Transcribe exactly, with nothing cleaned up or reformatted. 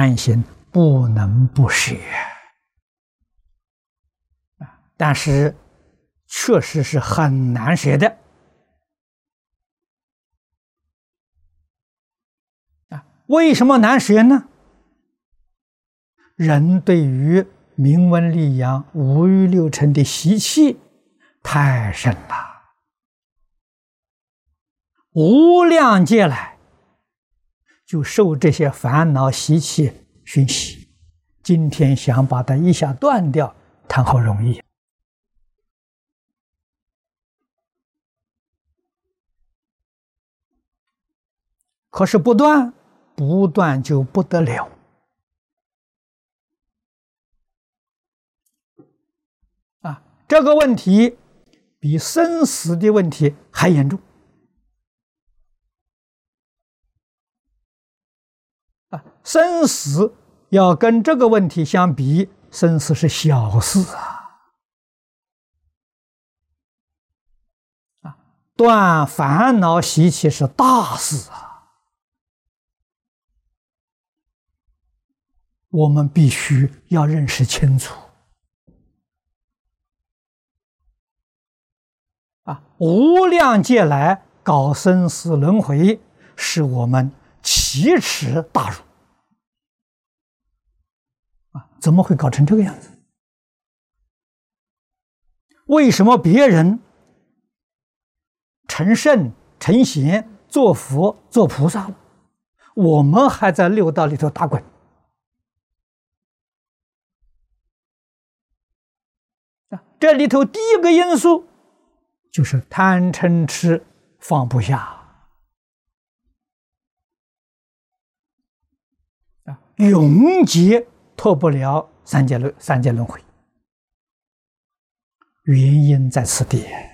贪心不能不舍啊，但是确实是很难舍的啊。为什么难舍呢？人对于名闻利养、五欲六尘的习气太深了，无量劫来就受这些烦恼习气熏习，今天想把它一下断掉，谈何容易。可是不断，不断就不得了啊！这个问题比生死的问题还严重啊！生死要跟这个问题相比，生死是小事啊！啊，断烦恼习气是大事啊！我们必须要认识清楚啊！无量劫来搞生死轮回，是我们奇耻大辱啊！怎么会搞成这个样子？为什么别人成圣成贤做佛做菩萨了，我们还在六道里头打滚？这里头第一个因素就是贪嗔痴放不下啊，永劫脱不了三界轮三界轮回，原因在此地。